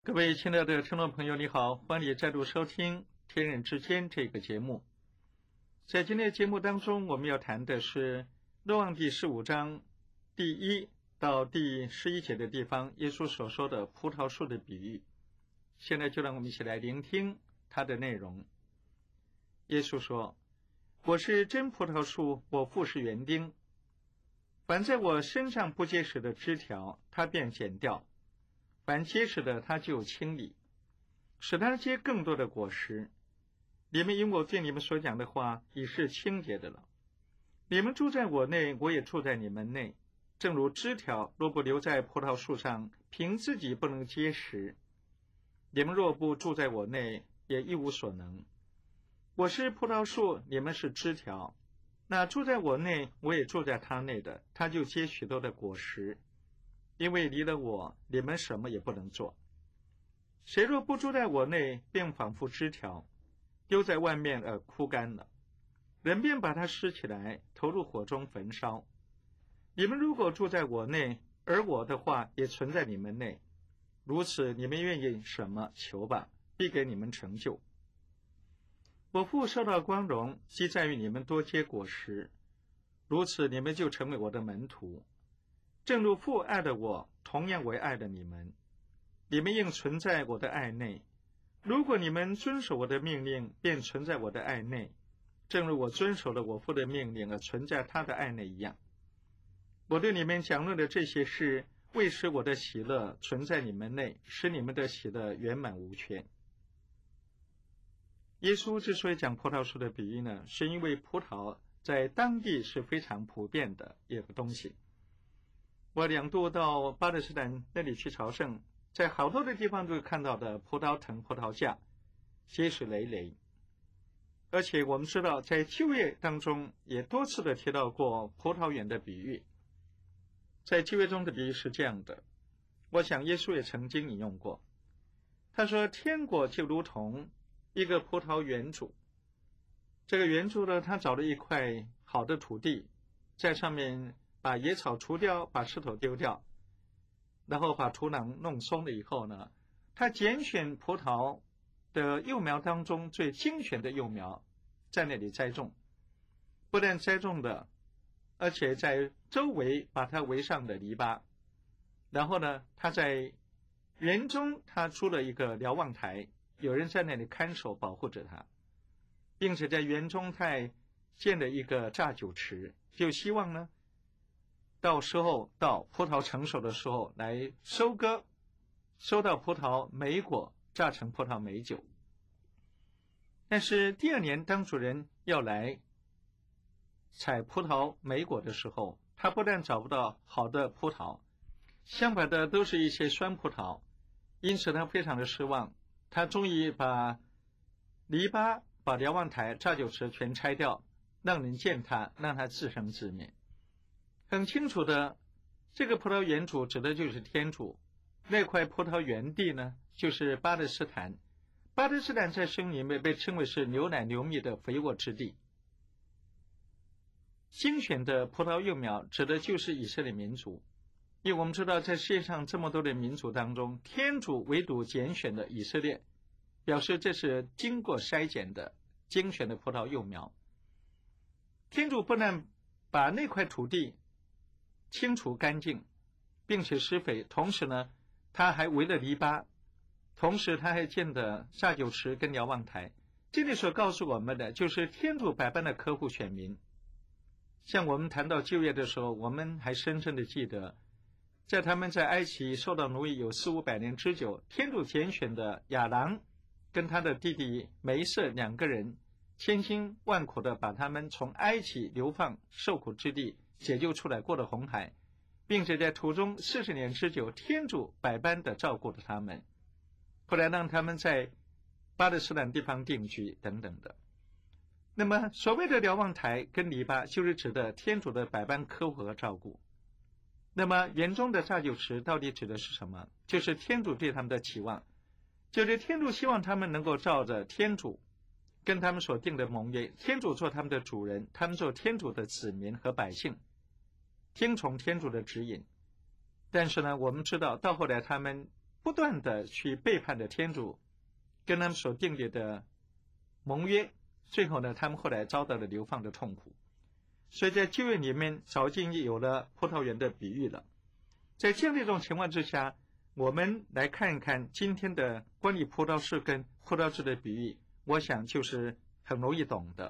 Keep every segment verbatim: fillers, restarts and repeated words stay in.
各位亲爱的听众朋友，你好，欢迎你再度收听天人之间这个节目。在今天的节目当中，我们要谈的是若望第十五章第一到第十一节的地方，耶稣所说的葡萄树的比喻。现在就让我们一起来聆听它的内容。耶稣说，我是真葡萄树，我父是园丁，凡在我身上不结实的枝条，他便剪掉，凡结实的他就清理，使他结更多的果实。你们因我对你们所讲的话已是清洁的了。你们住在我内，我也住在你们内。正如枝条若不留在葡萄树上，凭自己不能结实，你们若不住在我内，也一无所能。我是葡萄树，你们是枝条。那住在我内，我也住在他内的，他就结许多的果实。因为离了我，你们什么也不能做。谁若不住在我内，便仿佛枝条，丢在外面而枯干了，人便把它拾起来，投入火中焚烧。你们如果住在我内，而我的话也存在你们内，如此你们愿意什么求吧，必给你们成就。我父受到光荣，即在于你们多结果实，如此你们就成为我的门徒。正如父爱的我，同样我也爱了你们。你们应存在我的爱内。如果你们遵守我的命令，便存在我的爱内，正如我遵守了我父的命令而存在他的爱内一样。我对你们讲论的这些事，为使我的喜乐存在你们内，使你们的喜乐圆满无缺。耶稣之所以讲葡萄树的比喻呢，是因为葡萄在当地是非常普遍的一个东西。我两度到巴勒斯坦那里去朝圣，在好多的地方都看到的葡萄藤、葡萄架结实累累。而且我们知道在旧约当中也多次的提到过葡萄园的比喻。在旧约中的比喻是这样的，我想耶稣也曾经引用过。他说，天国就如同一个葡萄园主，这个园主呢，他找了一块好的土地，在上面把野草除掉，把石头丢掉，然后把土壤弄松了以后呢，他拣选葡萄的幼苗当中最精选的幼苗，在那里栽种。不但栽种的，而且在周围把它围上了篱笆。然后呢，他在园中他出了一个瞭望台，有人在那里看守保护着他，并且在园中他还建了一个榨酒池，就希望呢到时候到葡萄成熟的时候来收割，收到葡萄莓果，榨成葡萄美酒。但是第二年当主人要来采葡萄莓果的时候，他不但找不到好的葡萄，相反的都是一些酸葡萄，因此他非常的失望。他终于把篱笆、把瞭望台、榨酒池全拆掉，让人践踏，让他自生自灭。很清楚的，这个葡萄园主指的就是天主，那块葡萄园地呢，就是巴勒斯坦。巴勒斯坦在圣经里面被称为是牛奶流蜜的肥沃之地。精选的葡萄幼苗指的就是以色列民族，因为我们知道在世界上这么多的民族当中，天主唯独拣选了以色列，表示这是经过筛检的精选的葡萄幼苗。天主不但把那块土地清除干净并且施肥，同时呢他还围了篱笆，同时他还建的榨酒池跟瞭望台。这里所告诉我们的就是天主百般的呵护选民。像我们谈到旧约的时候，我们还深深的记得，在他们在埃及受到奴役有四五百年之久，天主拣选的亚郎跟他的弟弟梅瑟两个人千辛万苦的把他们从埃及流放受苦之地解救出来，过了红海，并且在途中四十年之久，天主百般的照顾了他们，后来让他们在巴勒斯坦地方定居等等的。那么所谓的瞭望台跟篱笆，就是指的天主的百般呵护和照顾。那么园中的榨酒池到底指的是什么？就是天主对他们的期望，就是天主希望他们能够照着天主跟他们所定的盟约，天主做他们的主人，他们做天主的子民和百姓，听从天主的指引。但是呢，我们知道到后来他们不断的去背叛着天主跟他们所订立的盟约，最后呢，他们后来遭到了流放的痛苦。所以在旧约里面早就有了葡萄园的比喻了。在这样的一种情况之下，我们来看一看今天的关于葡萄树跟葡萄枝的比喻，我想就是很容易懂的。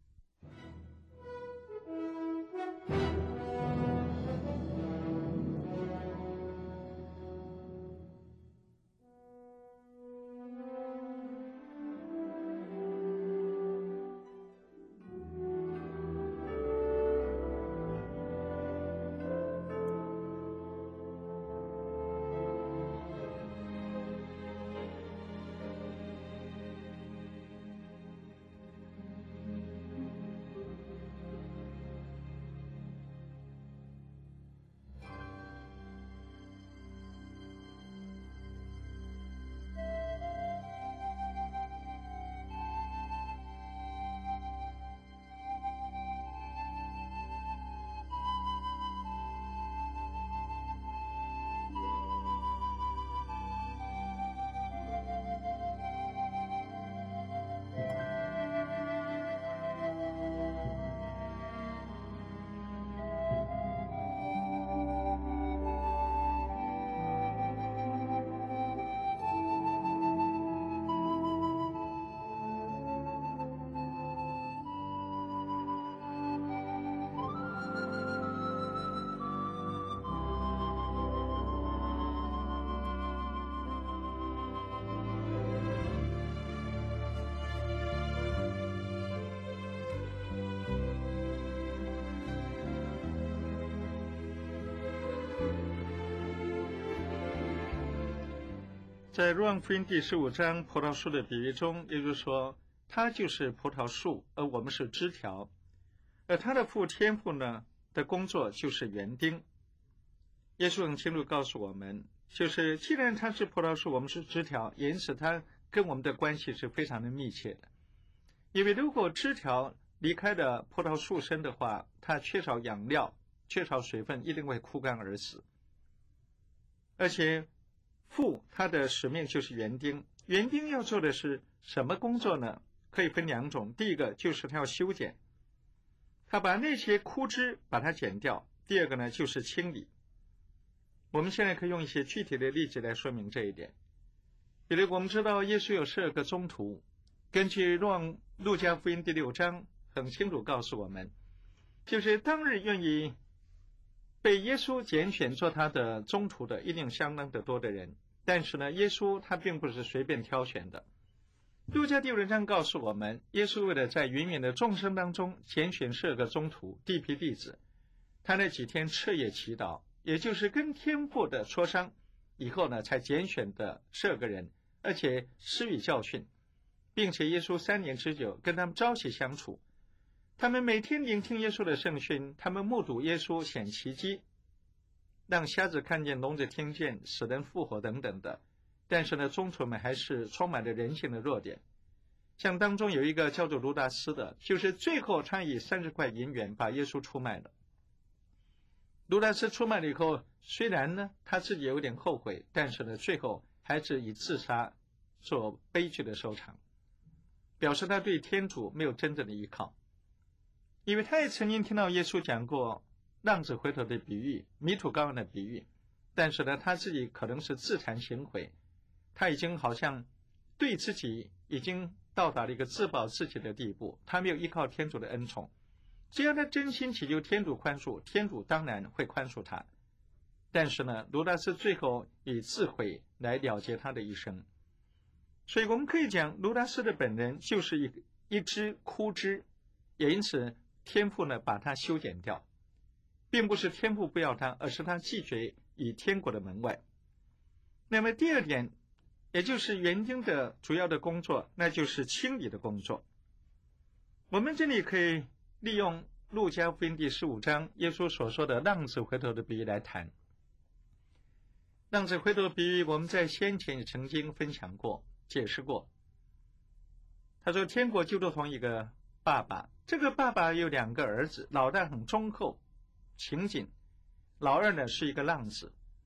在若望福音第十五章葡萄树的比喻中，也就是说，它就是葡萄树，而我们是枝条，而他的父天父呢的工作就是园丁。耶稣很清楚告诉我们，就是既然他是葡萄树，我们是枝条，因此他跟我们的关系是非常的密切的。因为如果枝条离开了葡萄树身的话，它缺少养料，缺少水分，一定会枯干而死。而且父他的使命就是园丁，园丁要做的是什么工作呢？可以分两种，第一个就是他要修剪，他把那些枯枝把它剪掉；第二个呢就是清理。我们现在可以用一些具体的例子来说明这一点。比如我们知道耶稣有十二个宗徒，根据若路加福音第六章很清楚告诉我们，就是当日愿意被耶稣拣选做他的宗徒的一定相当的多的人，但是呢，耶稣他并不是随便挑选的。路加第六章告诉我们，耶稣为了在芸芸的众生当中拣选十二个宗徒第一批弟子，他那几天彻夜祈祷，也就是跟天父的磋商以后呢，才拣选的十二个人，而且施予教训，并且耶稣三年之久跟他们朝夕相处。他们每天聆听耶稣的圣训，他们目睹耶稣显奇迹，让瞎子看见，聋子听见，死人复活等等的。但是呢，宗徒们还是充满着人性的弱点。像当中有一个叫做卢达斯的，就是最后他以三十块银元把耶稣出卖了。卢达斯出卖了以后，虽然呢他自己有点后悔，但是呢最后还是以自杀做悲剧的收场，表示他对天主没有真正的依靠。因为他也曾经听到耶稣讲过浪子回头的比喻，迷途羔羊的比喻，但是呢他自己可能是自惭形秽，他已经好像对自己已经到达了一个自保自己的地步，他没有依靠天主的恩宠。只要他真心祈求天主宽恕，天主当然会宽恕他。但是呢，卢达斯最后以自毁来了结他的一生。所以我们可以讲，卢达斯的本人就是一一枝枯枝，也因此天父呢把他修剪掉，并不是天父不要他，而是他拒绝以天国的门外。那么第二点，也就是园丁的主要的工作，那就是清理的工作。我们这里可以利用路加福音第十五章耶稣所说的浪子回头的比喻来谈。浪子回头的比喻我们在先前也曾经分享过解释过。他说天国就如同一个爸爸，这个爸爸有两个儿子，老大很忠厚勤谨，老二呢是一个浪子。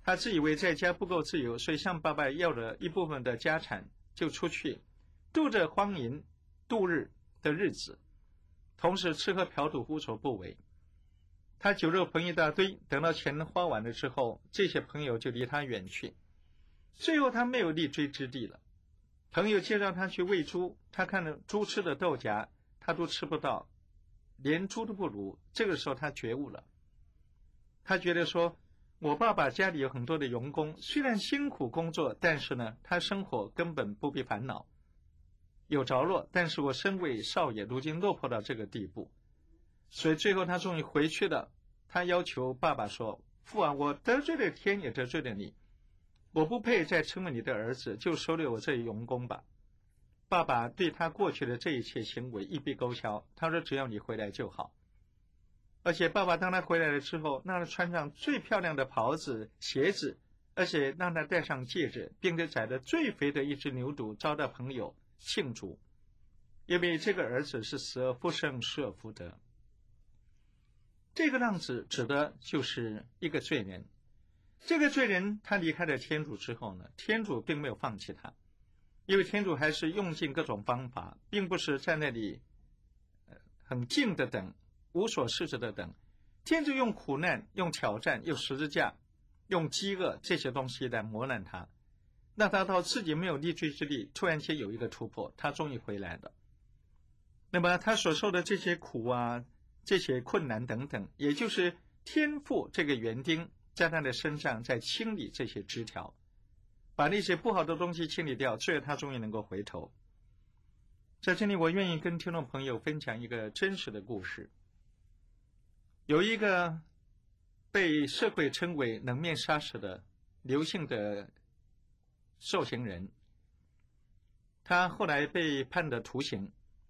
他自以为在家不够自由，所以向爸爸要了一部分的家产，就出去度着荒淫度日的日子，同时吃喝嫖赌无所不为。他酒肉朋友一大堆，等到钱花完了之后，这些朋友就离他远去，最后他没有立锥之地了。朋友介绍他去喂猪，他看了猪吃的豆荚，他都吃不到，连猪都不如。这个时候他觉悟了，他觉得说，我爸爸家里有很多的傭工，虽然辛苦工作，但是呢，他生活根本不必烦恼，有着落。但是我身为少爷，如今落魄到这个地步，所以最后他终于回去了。他要求爸爸说，父啊，我得罪了天，也得罪了你，我不配再成为你的儿子，就收留我这一傭工吧。爸爸对他过去的这一切行为一笔勾销，他说只要你回来就好。而且爸爸当他回来了之后，让他穿上最漂亮的袍子鞋子，而且让他戴上戒指，并且宰了最肥的一只牛犊，招待朋友庆祝，因为这个儿子是死而复生，失而复得。这个浪子指的就是一个罪人。这个罪人他离开了天主之后呢，天主并没有放弃他，因为天主还是用尽各种方法，并不是在那里很静的等，无所事事的等。天主用苦难，用挑战，用十字架，用饥饿这些东西来磨难他，让他到自己没有立锥之地，突然间有一个突破，他终于回来了。那么他所受的这些苦啊，这些困难等等，也就是天父这个园丁在他的身上在清理这些枝条，把那些不好的东西清理掉，最后他终于能够回头。在这里我愿意跟听众朋友分享一个真实的故事。有一个被社会称为冷面杀手的刘姓的受刑人，他后来被判的徒刑。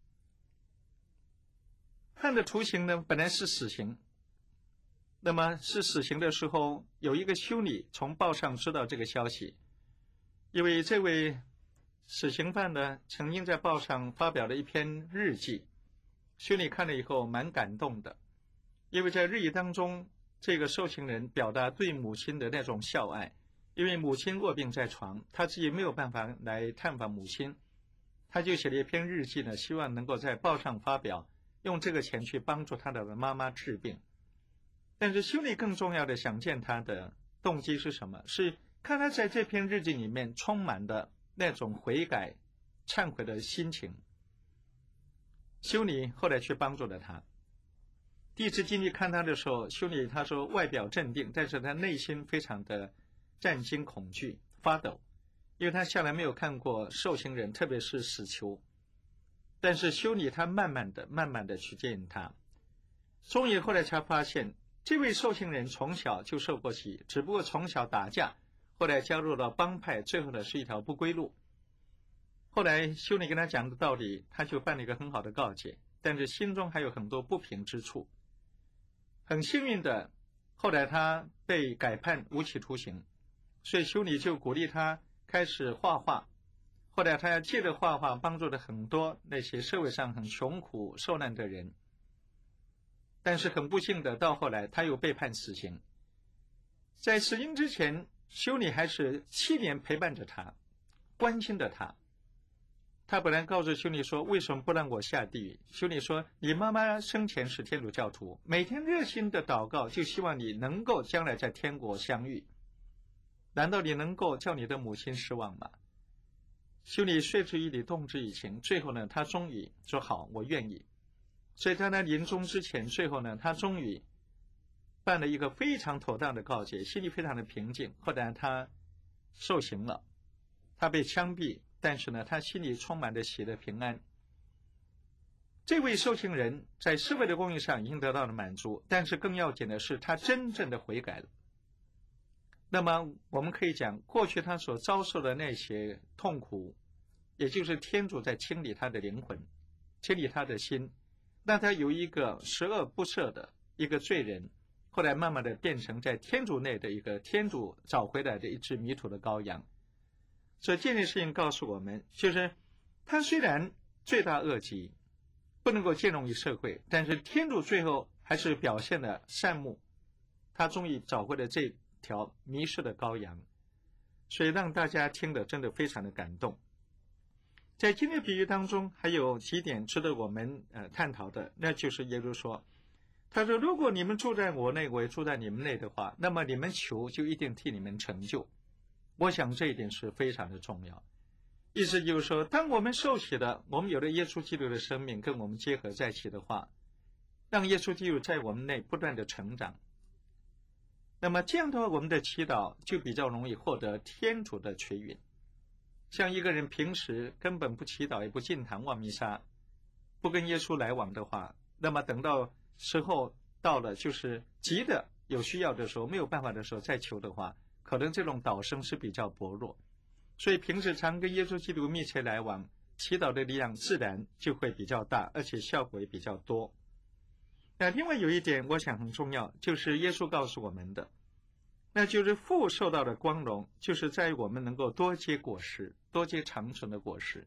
判的徒刑呢，本来是死刑。那么是死刑的时候，有一个修女从报上知道这个消息，因为这位死刑犯呢，曾经在报上发表了一篇日记，修女看了以后蛮感动的，因为在日记当中，这个受刑人表达对母亲的那种孝爱，因为母亲卧病在床，他自己没有办法来探访母亲，他就写了一篇日记呢，希望能够在报上发表，用这个钱去帮助他的妈妈治病。但是修女更重要的想见他的动机是什么？是看他在这篇日记里面充满的那种悔改、忏悔的心情。修女后来去帮助了他。第一次进去看他的时候，修女他说外表镇定，但是他内心非常的战惊恐惧、发抖，因为他向来没有看过受刑人，特别是死囚。但是修女她慢慢的、慢慢的去接引他，终于后来才发现，这位受刑人从小就受过洗，只不过从小打架，后来加入了帮派，最后呢是一条不归路。后来修女跟他讲的道理，他就办了一个很好的告解，但是心中还有很多不平之处。很幸运的，后来他被改判无期徒刑，所以修女就鼓励他开始画画。后来他借着画画帮助了很多那些社会上很穷苦受难的人。但是很不幸的，到后来他又被判死刑。在死刑之前，修女还是七年陪伴着他，关心着他。他本来告诉修女说，为什么不让我下地狱？修女说，你妈妈生前是天主教徒，每天热心的祷告，就希望你能够将来在天国相遇。难道你能够叫你的母亲失望吗？修女说之以理，动之以情，最后呢，他终于说好，我愿意。所以在他临终之前，最后呢，他终于办了一个非常妥当的告解，心里非常的平静。后来他受刑了，他被枪毙，但是呢，他心里充满着喜乐平安。这位受刑人在社会的公益上已经得到了满足，但是更要紧的是，他真正的悔改了。那么我们可以讲，过去他所遭受的那些痛苦，也就是天主在清理他的灵魂，清理他的心，让他由一个十恶不赦的一个罪人，后来慢慢的变成在天主内的一个天主找回来的一只迷途的羔羊。所以这件事情告诉我们，就是他虽然罪大恶极，不能够兼容于社会，但是天主最后还是表现了善慕，他终于找回了这条迷失的羔羊，所以让大家听得真的非常的感动。在今天的比喻当中，还有几点值得我们呃探讨的，那就是耶稣说，他说如果你们住在我内，我也住在你们内的话，那么你们求就一定替你们成就。我想这一点是非常的重要。意思就是说，当我们受洗了，我们有了耶稣基督的生命跟我们结合在一起的话，让耶稣基督在我们内不断的成长，那么这样的话，我们的祈祷就比较容易获得天主的垂允。像一个人平时根本不祈祷，也不进堂望弥撒，不跟耶稣来往的话，那么等到时候到了，就是急的有需要的时候，没有办法的时候再求的话，可能这种祷声是比较薄弱。所以平时常跟耶稣基督密切来往，祈祷的力量自然就会比较大，而且效果也比较多。那另外有一点我想很重要，就是耶稣告诉我们的，那就是父受到的光荣，就是在于我们能够多结果实，多结长存的果实。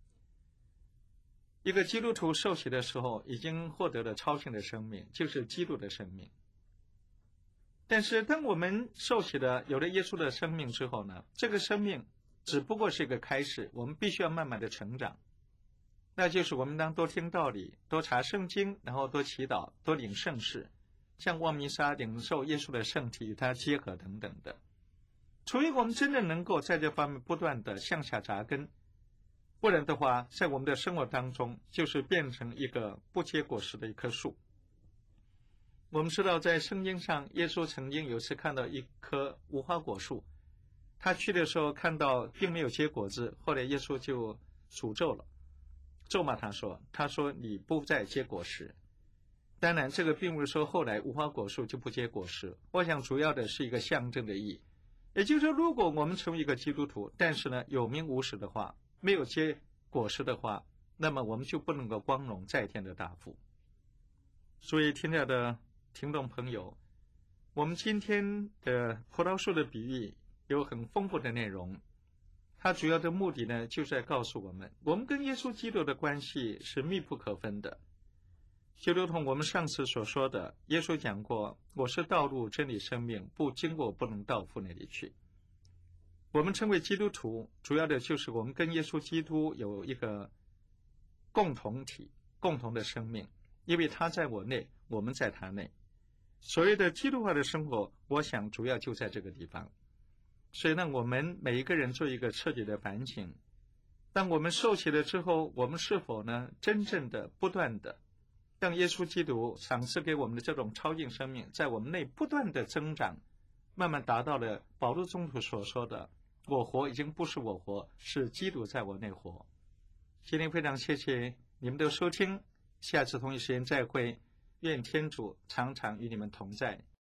一个基督徒受洗的时候，已经获得了超性的生命，就是基督的生命。但是当我们受洗了，有了耶稣的生命之后呢，这个生命只不过是一个开始，我们必须要慢慢的成长。那就是我们当多听道理，多查圣经，然后多祈祷，多领圣事，像望弥撒领受耶稣的圣体与他结合等等的。除非我们真的能够在这方面不断的向下扎根，不然的话，在我们的生活当中就是变成一个不结果实的一棵树。我们知道在圣经上，耶稣曾经有次看到一棵无花果树，他去的时候看到并没有结果子，后来耶稣就诅咒了，咒骂他说他说你不再结果实。当然这个并不是说后来无花果树就不结果实，我想主要的是一个象征的意义。也就是说，如果我们成为一个基督徒，但是呢有名无实的话，没有结果实的话，那么我们就不能够光荣在天的大父。所以听到的听众朋友，我们今天的葡萄树的比喻有很丰富的内容，它主要的目的呢，就是在告诉我们，我们跟耶稣基督的关系是密不可分的。就如同我们上次所说的，耶稣讲过，我是道路真理生命，不经过不能到父那里去。我们称为基督徒，主要的就是我们跟耶稣基督有一个共同体，共同的生命，因为他在我内，我们在他内。所谓的基督化的生活，我想主要就在这个地方。所以呢，我们每一个人做一个彻底的反省，当我们受洗了之后，我们是否呢真正的不断的让耶稣基督赏赐给我们的这种超净生命在我们内不断的增长，慢慢达到了保禄宗徒所说的，我活已经不是我活，是基督在我内活。今天非常谢谢你们的收听，下次同一时间再会，愿天主常常与你们同在。